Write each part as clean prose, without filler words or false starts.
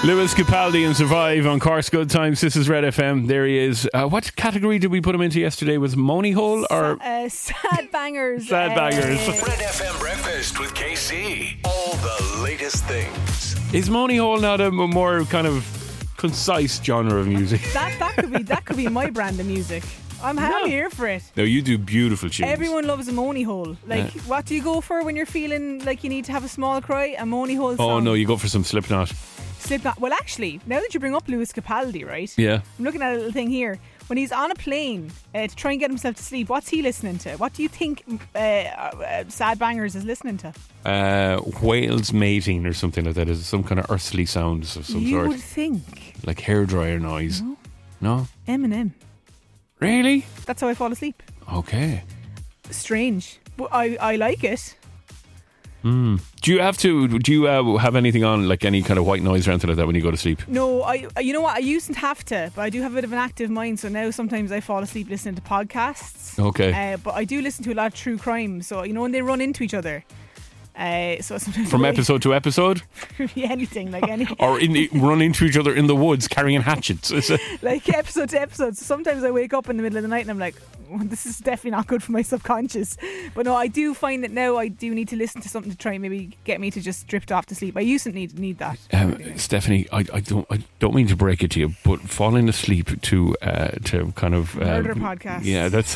Lewis Capaldi and Survive on Cork's Good Times. This is Red FM. There he is. What category did we put him into yesterday? Was Moany Hole or Sad Bangers? Sad Bangers. Red FM Breakfast with KC. All the latest things. Is Moany Hole not a more kind of concise genre of music? That could be my brand of music. I'm here for it. No, you do beautiful tunes. Everyone loves a moany hole. What do you go for when you're feeling like you need to have a small cry? A moany hole song? Oh no, you go for some Slipknot. Slipknot. Well, actually, now that you bring up Lewis Capaldi, right? Yeah. I'm looking at a little thing here. When he's on a plane to try and get himself to sleep, what's he listening to? What do you think Sad Bangers is listening to? Whales mating or something like that. Is some kind of earthly sounds of some you sort. would think. Like hairdryer noise. No? Eminem. Really? That's how I fall asleep. Okay. Strange. But I like it. Do you have anything on, like any kind of white noise or anything like that when you go to sleep? No, you know what? I used to have to, but I do have a bit of an active mind, so now sometimes I fall asleep listening to podcasts. Okay. But I do listen to a lot of true crime, so when they run into each other. So sometimes From episode to episode? anything, like any. Or run into each other in the woods carrying hatchets. Like episode to episode. So sometimes I wake up in the middle of the night and I'm like, this is definitely not good for my subconscious. But no, I do find that now I do need to listen to something to try and maybe get me to just drift off to sleep. I used to need that. Stephanie, I don't mean to break it to you, but falling asleep to kind of murder podcast. Yeah, that's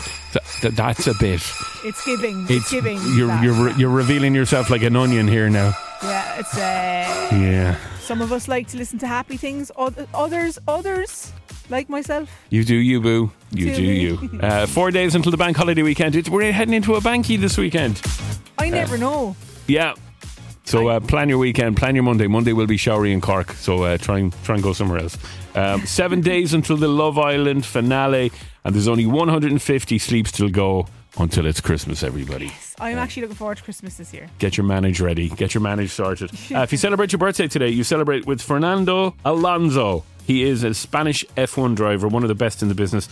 a bit. It's giving. You're revealing yourself like an onion here now. Yeah, it's yeah. Some of us like to listen to happy things. Others, like myself. You do you, boo. You do you. 4 days until the bank holiday weekend. We're heading into a banky this weekend. I never know. Yeah. So plan your weekend, plan your Monday. Monday will be showery in Cork, so try and go somewhere else. 7 days until the Love Island finale, and there's only 150 sleeps till go until it's Christmas, everybody. Yes, I'm actually looking forward to Christmas this year. Get your manage ready. Get your manage sorted. If you celebrate your birthday today, you celebrate with Fernando Alonso. He is a Spanish F1 driver, one of the best in the business.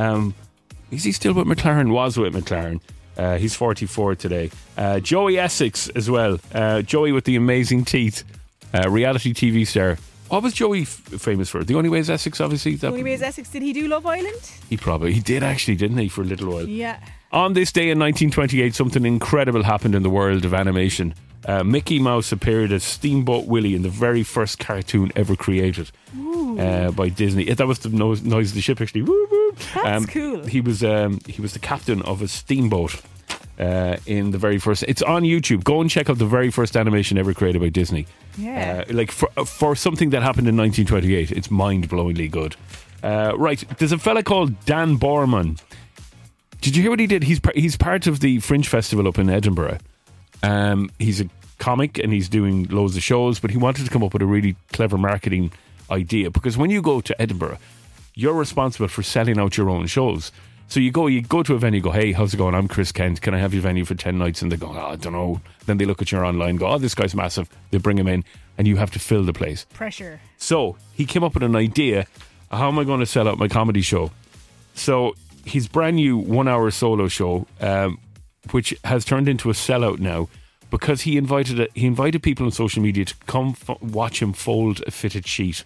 Is he still with McLaren? Was with McLaren. He's 44 today. Joey Essex as well. Joey with the amazing teeth. Reality TV star. What was Joey famous for? The Only Way is Essex, obviously. The Only Way is Essex. Did he do Love Island? He did actually, didn't he, for a little while? Yeah. On this day in 1928, something incredible happened in the world of animation. Mickey Mouse appeared as Steamboat Willie in the very first cartoon ever created by Disney. That was the noise of the ship, actually. Woo, woo. That's cool. He was the captain of a steamboat in the very first. It's on YouTube. Go and check out the very first animation ever created by Disney. Yeah. Like for something that happened in 1928, it's mind-blowingly good. Right, there's a fella called Dan Borman. Did you hear what he did? He's part of the Fringe Festival up in Edinburgh. He's a comic and he's doing loads of shows, but he wanted to come up with a really clever marketing idea, because when you go to Edinburgh, you're responsible for selling out your own shows. So you go to a venue, go, hey, how's it going? I'm Chris Kent. Can I have your venue for 10 nights? And they go, I don't know. Then they look at your online, go, this guy's massive. They bring him in and you have to fill the place. Pressure. So he came up with an idea. How am I going to sell out my comedy show? So his brand new 1 hour solo show, which has turned into a sellout now, because he invited people on social media to come watch him fold a fitted sheet.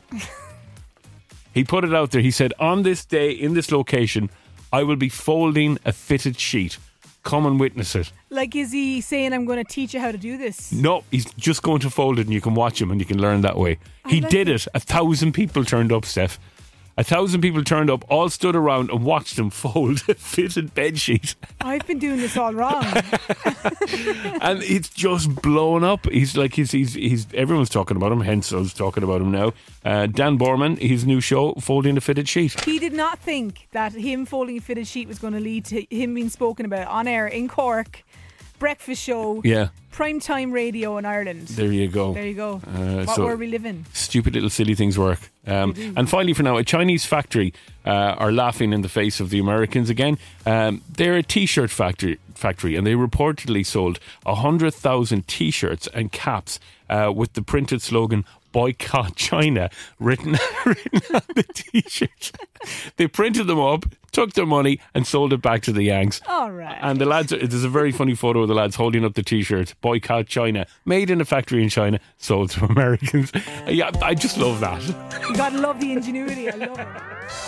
He put it out there. He said, on this day, in this location, I will be folding a fitted sheet. Come and witness it. Like, is he saying, I'm going to teach you how to do this? No, he's just going to fold it and you can watch him and you can learn that way. He did it. 1,000 people turned up, Steph. 1,000 people turned up, all stood around and watched him fold a fitted bed sheet. I've been doing this all wrong. And it's just blown up. He's everyone's talking about him, hence I was talking about him now. Dan Borman, his new show, Folding a Fitted Sheet. He did not think that him folding a fitted sheet was going to lead to him being spoken about on air in Cork, breakfast show, primetime radio in Ireland. There you go. What were we living? Stupid little silly things work. And finally, for now, a Chinese factory are laughing in the face of the Americans again. They're a t-shirt factory, and they reportedly sold 100,000 t-shirts and caps with the printed slogan, boycott China written on the t-shirt. They printed them up, took their money and sold it back to the Yanks. All right. And the lads, there's a very funny photo of the lads holding up the t-shirt, boycott China, made in a factory in China, sold to Americans. Yeah, I just love that. You gotta love the ingenuity. I love it.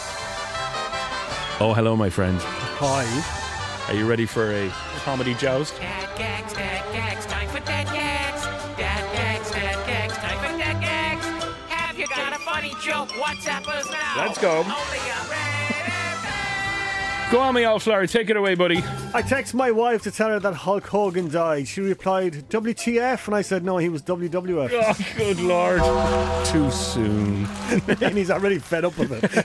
Oh, hello, my friend. Hi. Are you ready for a comedy joust? Dad gags, time for dad gags. Dad gags, time for dad gags. Have you got a funny joke? WhatsApp us now. Let's go. Only a Go on, me old flower. Take it away, buddy. I text my wife to tell her that Hulk Hogan died. She replied, WTF? And I said, no, he was WWF. Oh, good Lord. Too soon. And he's already fed up with it.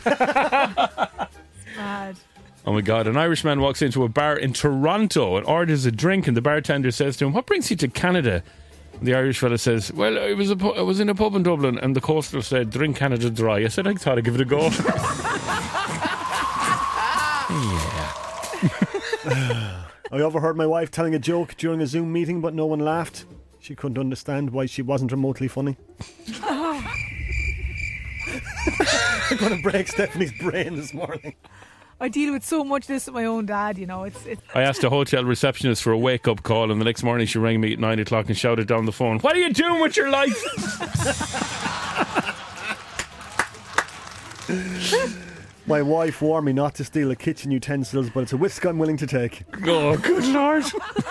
Mad. Oh my God, an Irishman walks into a bar in Toronto and orders a drink, and the bartender says to him, what brings you to Canada? And the Irish fella says, well, I was in a pub in Dublin, and the coastal said, drink Canada Dry. I said, I thought I'd give it a go. I overheard my wife telling a joke during a Zoom meeting, but no one laughed. She couldn't understand why she wasn't remotely funny. I'm going to break Stephanie's brain this morning. I deal with so much of this with my own dad, you know. It's I asked a hotel receptionist for a wake-up call, and the next morning she rang me at 9 o'clock and shouted down the phone, what are you doing with your life? My wife warned me not to steal the kitchen utensils, but it's a risk I'm willing to take. Oh, good Lord.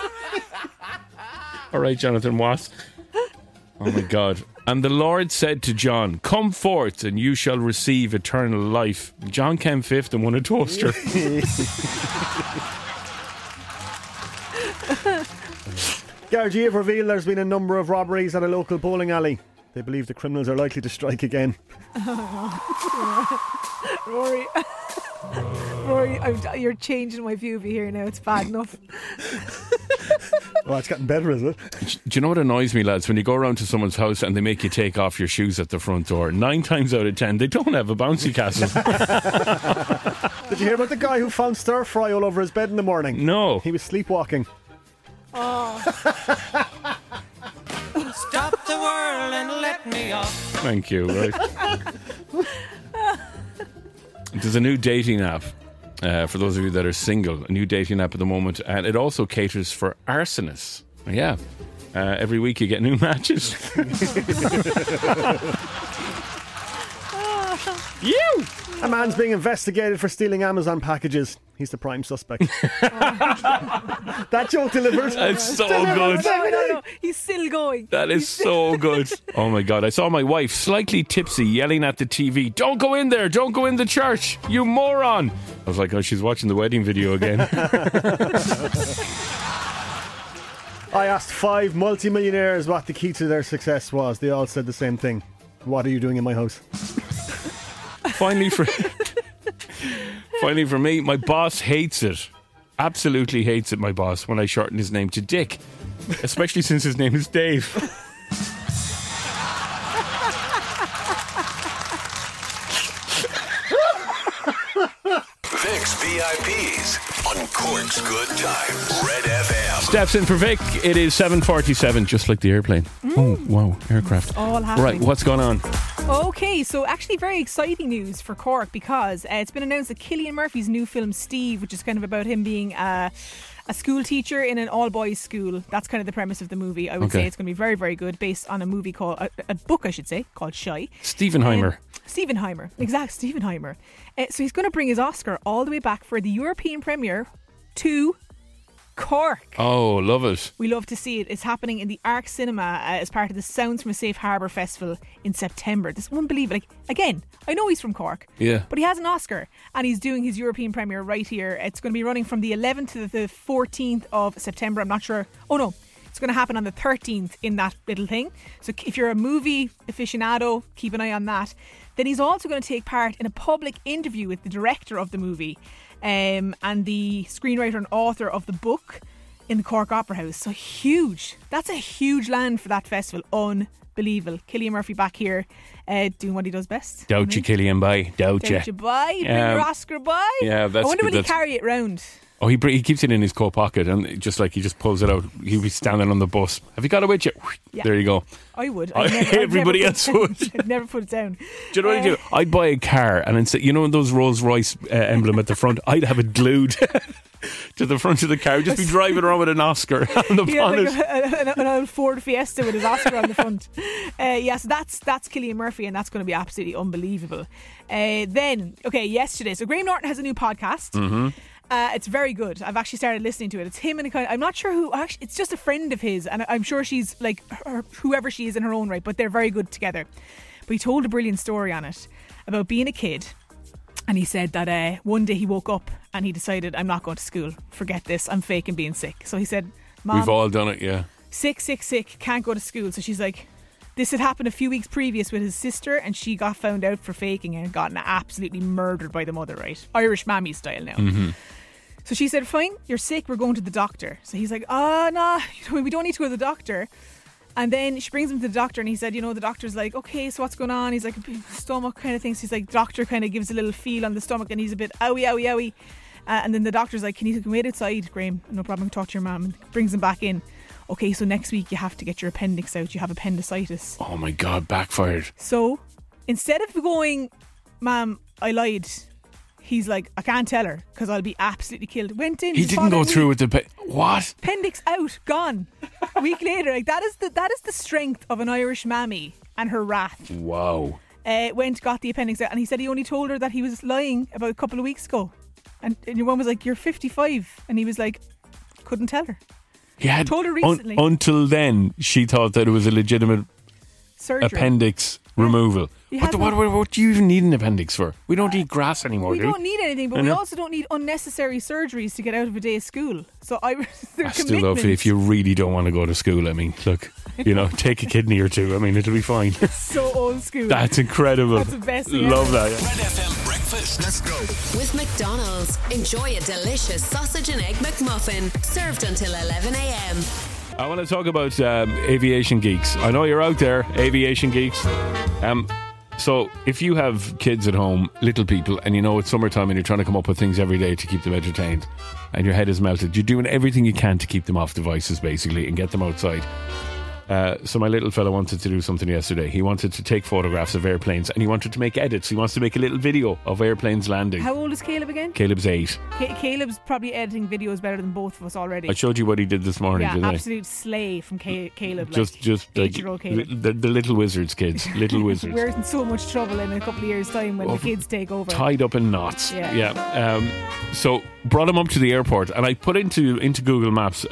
All right, Jonathan Watts. Oh my God. And the Lord said to John, come forth and you shall receive eternal life. John came fifth and won a toaster. Gardaí have revealed there's been a number of robberies at a local bowling alley. They believe the criminals are likely to strike again. Rory, you're changing my view of you here now. It's bad enough. Oh, it's getting better, is it? Do you know what annoys me, lads? When you go around to someone's house and they make you take off your shoes at the front door, 9 times out of 10 they don't have a bouncy castle. Did you hear about the guy who found stir fry all over his bed in the morning? No. He was sleepwalking. Stop the world and let me off. Thank you. Right. There's a new dating app. For those of you that are single, a new dating app at the moment, and it also caters for arsonists. Yeah, every week you get new matches. You! A man's being investigated for stealing Amazon packages. He's the prime suspect. That joke delivered. It's so good. No, he's still going. That is so good. Oh my God, I saw my wife slightly tipsy yelling at the TV, don't go in there, don't go in the church, you moron. I was like, oh, she's watching the wedding video again. I asked 5 multimillionaires what the key to their success was. They all said the same thing. What are you doing in my house? Finally for me, my boss hates it. Absolutely hates it, my boss, when I shorten his name to Dick. Especially since his name is Dave. Vic's VIPs on Cork's Good Times. Red FM. Steps in for Vic. It is 7:47, just like the airplane. Oh, wow, aircraft. All happening. Right, what's going on? Okay, so actually very exciting news for Cork because it's been announced that Cillian Murphy's new film Steve, which is kind of about him being a school teacher in an all-boys school. That's kind of the premise of the movie. I would say it's going to be very, very good, based on a movie called, a book I should say, called Shy. Stephenheimer. Stephenheimer, exact, Stephenheimer. So he's going to bring his Oscar all the way back for the European premiere to Cork. Oh, love it. We love to see it. It's happening in the Arc Cinema as part of the Sounds from a Safe Harbour Festival in September. This unbelievable. Like, again, I know he's from Cork, but he has an Oscar and he's doing his European premiere right here. It's going to be running from the 11th to the 14th of September. I'm not sure. Oh no, it's going to happen on the 13th in that little thing. So if you're a movie aficionado, keep an eye on that. Then he's also going to take part in a public interview with the director of the movie and the screenwriter and author of the book in the Cork Opera House. So huge. That's a huge land for that festival. Unbelievable. Cillian Murphy back here doing what he does best. Doubt you, Cillian, bye. Doubt you. Bye. Bring your Oscar, bye. Yeah, that's I wonder good. will he carry it round? Oh, he keeps it in his coat pocket, and he just pulls it out. He'll be standing on the bus. Have you got it with you? Yeah. There you go. I would. Everybody else would. I'd never put it down. Do you know what I'd do? I'd buy a car, and instead, you know those Rolls Royce emblem at the front? I'd have it glued to the front of the car. Just be driving around with an Oscar on the bonnet. Like an old Ford Fiesta with his Oscar on the front. So that's Cillian Murphy, and that's going to be absolutely unbelievable. Then, yesterday. So Graham Norton has a new podcast. Mm-hmm. It's very good. I've actually started listening to it. It's him and I'm not sure who. Actually, it's just a friend of his, and I'm sure she's like whoever she is in her own right. But they're very good together. But he told a brilliant story on it about being a kid, and he said that one day he woke up and he decided, I'm not going to school. Forget this. I'm faking being sick. So he said, Mom, we've all done it. Yeah. Sick. Can't go to school. So she's like, this had happened a few weeks previous with his sister, and she got found out for faking and gotten absolutely murdered by the mother, right? Irish mammy style now. Mm-hmm. So she said, fine, you're sick, we're going to the doctor. So he's like, nah, we don't need to go to the doctor. And then she brings him to the doctor, and he said, the doctor's like, okay, so what's going on? He's like, stomach kind of thing. So he's like, doctor kind of gives a little feel on the stomach, and he's a bit owie. And then the doctor's like, can you wait outside, Graham? No problem, talk to your mum. And brings him back in. Okay, so next week you have to get your appendix out. You have appendicitis. Oh my God, backfired. So instead of going, Ma'am, I lied, he's like, I can't tell her because I'll be absolutely killed. Went in. He didn't go through with the what? Appendix out, gone. A week later, like that is the strength of an Irish mammy and her wrath. Wow. Got the appendix out, and he said he only told her that he was lying about a couple of weeks ago, and your mum was like, you're 55, and he was like, couldn't tell her. He had told her recently. Until then, she thought that it was a legitimate surgery. Appendix removal. What do you even need an appendix for? We don't eat grass anymore, we don't need anything, but we also don't need unnecessary surgeries to get out of a day of school. So I still love it if you really don't want to go to school. I mean, look, take a kidney or two. I mean, it'll be fine. So old school. That's incredible. That's the best thing Love ever. that. Yeah. Red FM breakfast. Let's go. With McDonald's, enjoy a delicious sausage and egg McMuffin, served until 11 a.m. I want to talk about aviation geeks. I know you're out there, aviation geeks. So if you have kids at home, little people, and it's summertime and you're trying to come up with things every day to keep them entertained, and your head is melted, you're doing everything you can to keep them off devices, basically, and get them outside. So my little fella wanted to do something yesterday. He wanted to take photographs of airplanes, and he wanted to make edits. He wants to make a little video of airplanes landing. How old is Caleb again? Caleb's 8. Caleb's probably editing videos better than both of us already. I showed you what he did this morning, didn't I? Absolute slay from Caleb. Just like 8-year-old Caleb. The little wizards, kids. Little wizards. We're in so much trouble in a couple of years' time when the kids take over. Tied up in knots. Yeah. So brought him up to the airport, and I put into Google Maps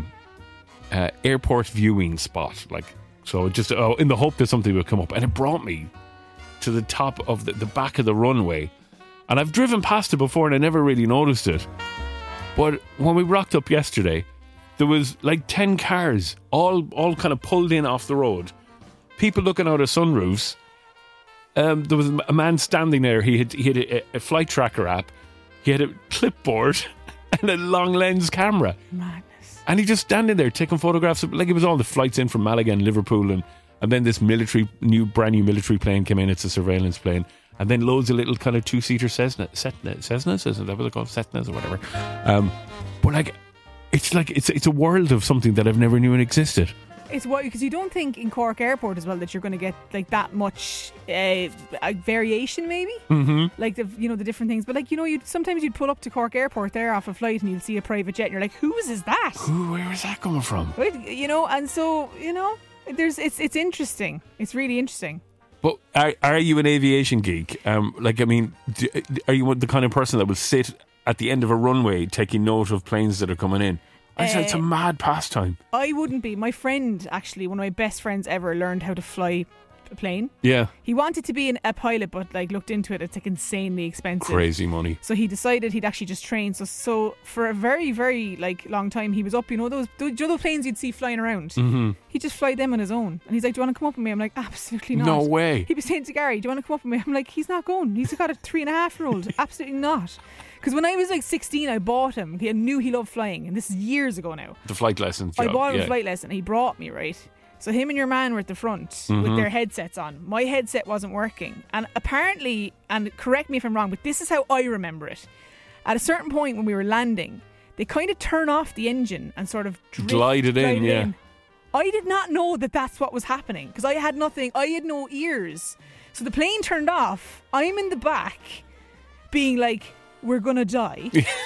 airport viewing spot, so just in the hope that something would come up, and it brought me to the top of the back of the runway, and I've driven past it before and I never really noticed it, but when we rocked up yesterday, there was like 10 cars all kind of pulled in off the road, people looking out of sunroofs. There was a man standing there. He had a flight tracker app, he had a clipboard and a long lens camera. Madness. And he just standing there taking photographs of, it was all the flights in from Malaga and Liverpool, and then this brand new military plane came in. It's a surveillance plane, and then loads of little kind of 2-seater Cessnas, isn't that what they're called? Cessnas or whatever. But it's a world of something that I've never knew existed. It's what, because you don't think in Cork Airport as well that you're going to get like that much variation, maybe. Mm-hmm. Like the different things, but sometimes you'd pull up to Cork Airport there off a flight and you'll see a private jet and you're like, whose is that? Where is that coming from? Right? And so it's interesting. It's really interesting. But are you an aviation geek? Are you the kind of person that will sit at the end of a runway taking note of planes that are coming in? I said it's a mad pastime. I wouldn't be. My friend, actually, one of my best friends ever, learned how to fly a plane. Yeah. He wanted to be a pilot, but looked into it. It's insanely expensive. Crazy money. So he decided he'd actually just train. So for a very, very long time, he was up. Those planes you'd see flying around. Mm-hmm. He'd just fly them on his own. And he's like, "Do you want to come up with me?" I'm like, "Absolutely not." No way. He'd be saying to Gary, "Do you want to come up with me?" I'm like, "He's not going. He's got a 3.5-year-old. Absolutely not." Because when I was 16, I bought him. I knew he loved flying, and this is years ago now. The flight lessons. I bought him a flight lesson. He brought me, right? So him and your man were at the front with their headsets on. My headset wasn't working, and apparently, and correct me if I'm wrong, but this is how I remember it. At a certain point when we were landing, they kind of turn off the engine and sort of Glide it in, yeah. I did not know that that's what was happening because I had nothing. I had no ears. So the plane turned off. I'm in the back being like, we're going to die.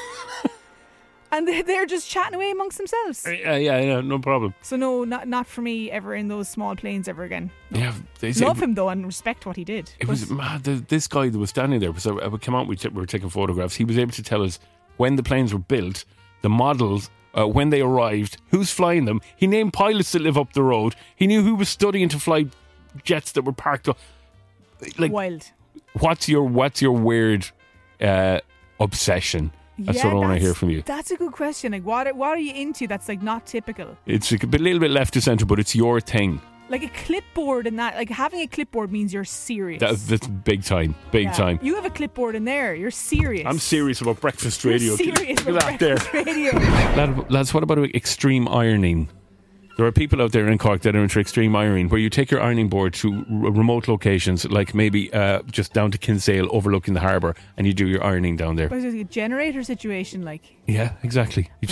And they're just chatting away amongst themselves. Yeah, no problem. So no, not for me ever in those small planes ever again. No. Yeah, they say Love him though and respect what he did. It was mad. This guy that was standing there, because I would come out, we were taking photographs. He was able to tell us when the planes were built, the models, when they arrived, who's flying them. He named pilots that live up the road. He knew who was studying to fly jets that were parked up. Like, wild. What's your weird obsession? That's what I want to hear from you. That's a good question. Like, what are you into that's like not typical? It's a little bit left to centre, but it's your thing. Like a clipboard and that. Like having a clipboard means you're serious. That's big time. Big time. You have a clipboard in there. You're serious. I'm serious about breakfast radio. You're serious Look about at that breakfast radio. Lads, what about extreme ironing? There are people out there in Cork that are into extreme ironing, where you take your ironing board to remote locations, like maybe just down to Kinsale, overlooking the harbour, and you do your ironing down there. But it's a generator situation, like. Yeah, exactly. You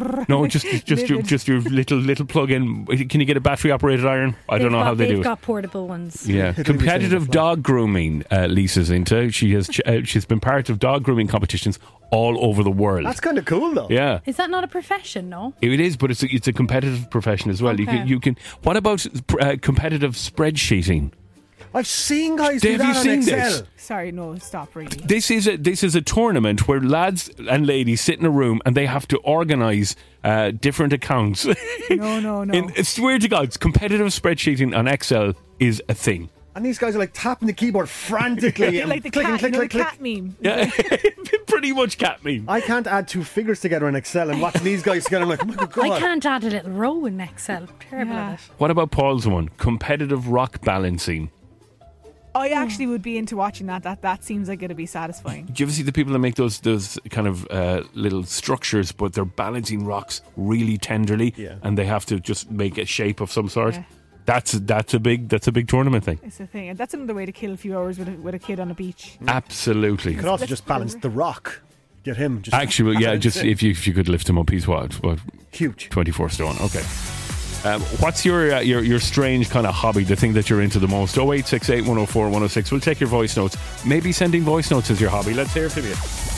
just your little plug-in. Can you get a battery-operated iron? I don't know how they do it. They've got portable ones. Yeah, competitive dog grooming. Lisa's into. She's been part of dog grooming competitions all over the world. That's kind of cool, though. Yeah, is that not a profession? No, it is, but it's a competitive profession as well. Okay. You can. What about competitive spreadsheeting? I've seen guys do Have that you on seen Excel. this? Sorry, no, stop reading. This is a tournament where lads and ladies sit in a room and they have to organise different accounts. No. I swear to God, competitive spreadsheeting on Excel is a thing. And these guys are like tapping the keyboard frantically. and like the clicking, cat, click, you know, click, the cat click. meme. Yeah, pretty much cat meme. I can't add two figures together in Excel and watch these guys together. I'm like, oh my God. I can't add a little row in Excel. Terrible at it. What about Paul's one? Competitive rock balancing. I actually would be into watching that. That seems like it'd be satisfying. Do you ever see the people that make those kind of little structures, but they're balancing rocks really tenderly, and they have to just make a shape of some sort? Yeah. That's a big tournament thing. It's a thing, and that's another way to kill a few hours with a kid on a beach. Absolutely. You could also just balance the rock. Get him. Just Actually, yeah, just if you could lift him up, he's what huge, 24 stone. Okay. What's your strange kind of hobby, the thing that you're into the most? 0868 104 106. We'll take your voice notes. Maybe sending voice notes is your hobby. Let's hear from you.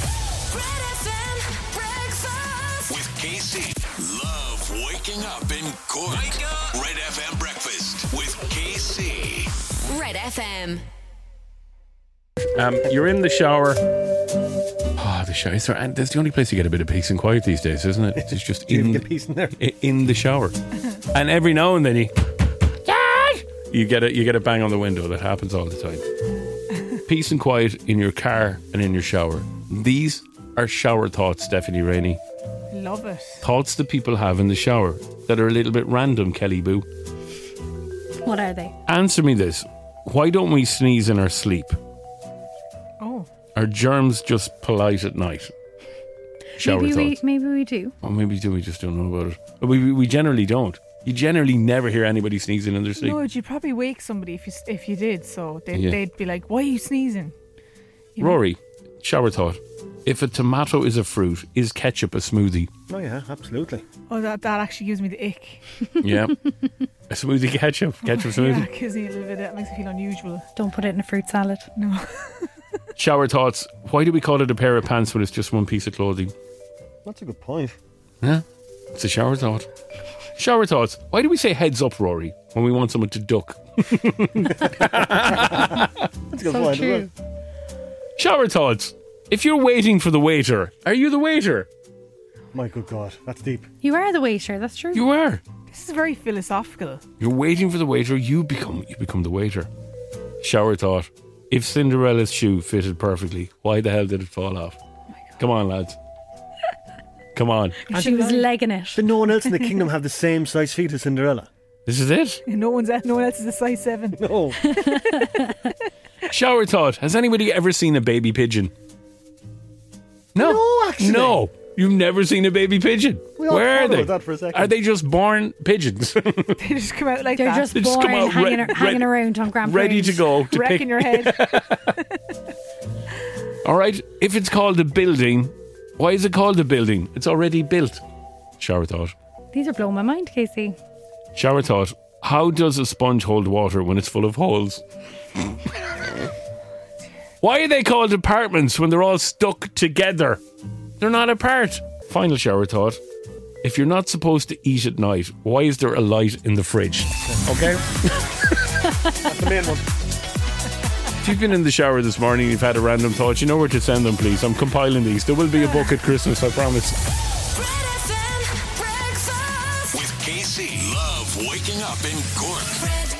With KC. Love waking up in Cork. Wake up. Red FM breakfast with KC. Red FM. You're in the shower. Oh, the shower. And that's the only place you get a bit of peace and quiet these days, isn't it? It's just you get peace in there. In the shower. And every now and then you get a bang on the window. That happens all the time. Peace and quiet in your car and in your shower. These are shower thoughts, Stephanie Rainey. Love it. Thoughts that people have in the shower that are a little bit random, Kelly Boo. What are they? Answer me this. Why don't we sneeze in our sleep? Oh. Are germs just polite at night? Shower thoughts. Maybe we do. Or maybe we just don't know about it. But we generally don't. You generally never hear anybody sneezing in their sleep. No, you'd probably wake somebody if you did. So they'd be like, "Why are you sneezing?" You know? Rory, shower thought. If a tomato is a fruit, is ketchup a smoothie? Oh yeah, absolutely. Oh, that actually gives me the ick. Yeah. A smoothie ketchup smoothie. Yeah, gives me a little bit. That makes me feel unusual. Don't put it in a fruit salad. No. Shower thoughts. Why do we call it a pair of pants when it's just one piece of clothing? That's a good point. Yeah. It's a shower thought. Shower thoughts. Why do we say heads up, Rory, when we want someone to duck? That's a good So point. true. Shower thoughts. If you're waiting for the waiter, are you the waiter? My good God, that's deep. You are the waiter. That's true. You are. This is very philosophical. You're waiting for the waiter, you become the waiter. Shower thought. If Cinderella's shoe fitted perfectly, why the hell did it fall off? Come on, lads. Come on. She was legging it. Did no one else in the kingdom have the same size feet as Cinderella? This is it. No one else is a size 7. No. Shower thought. Has anybody ever seen a baby pigeon? No. No, actually. No. You've never seen a baby pigeon. We all Where are thought they? about that for a second. Are they just born pigeons? They just come out like They're that. just They just born come out hanging around on Grand ready to Parade. go to wrecking pick. your head. All right. If it's called a building, Why is it called a building? It's already built. Shower thought. These are blowing my mind, Casey. Shower thought. How does a sponge hold water when it's full of holes? Why are they called apartments when they're all stuck together? They're not apart. Final shower thought. If you're not supposed to eat at night, why is there a light in the fridge? Okay? That's the main one. If you've been in the shower this morning, you've had a random thought, you know where to send them, please. I'm compiling these. There will be a book at Christmas, I promise. Red FM breakfast with KC. Love waking up in Cork. Red